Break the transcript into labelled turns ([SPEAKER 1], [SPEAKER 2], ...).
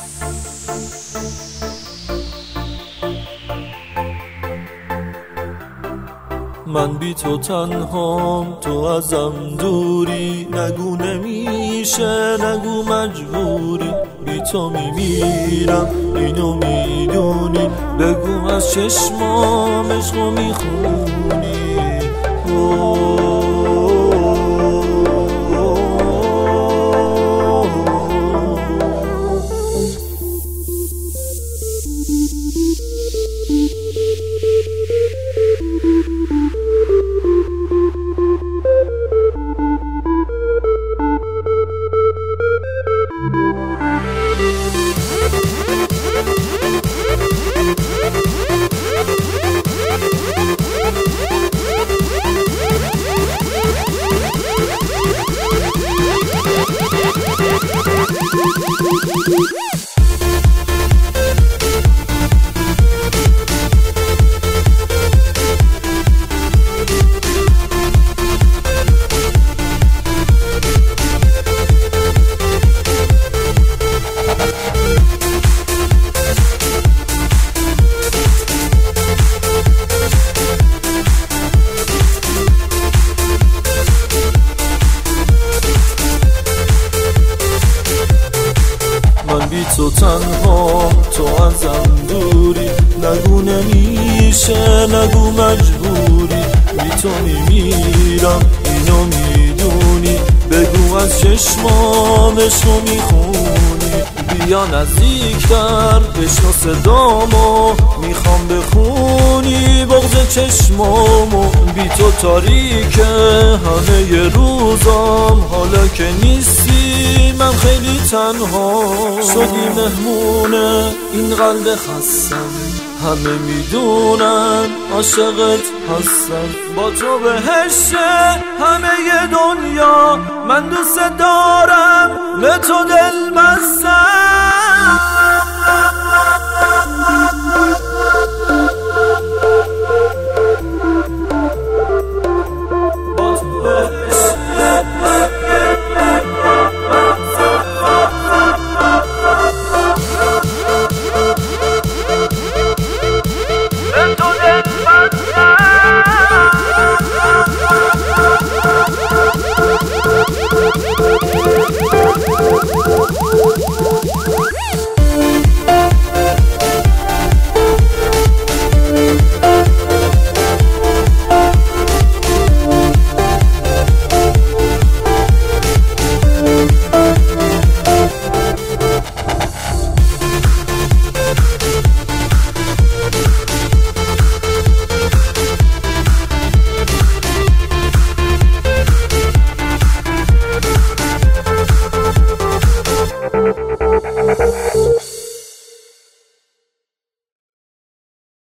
[SPEAKER 1] من بی تو تنهام، تو ازم دوری، نگو نمیشه، نگو مجبوری، بی تو میمیرم اینو میدونی، بگو از چشمام عشقو میخونی. تو تنها، تو ازم دوری، نگو نمیشه، نگو مجبوری، بی تو میمیرم اینو میدونی، بگو از چشمام عشقو میخونی. بیا نزدیکتر بشنو صدامو، میخوام بخونی بغض چشمامو، بی تو تاریکه همه روزام، حالا که نیستی من خیلی تنها، شدی مهمونه این قلب خستم، همه میدونن عاشقت هستم، با تو بهشه همه دنیا، من دوست دارم به تو دل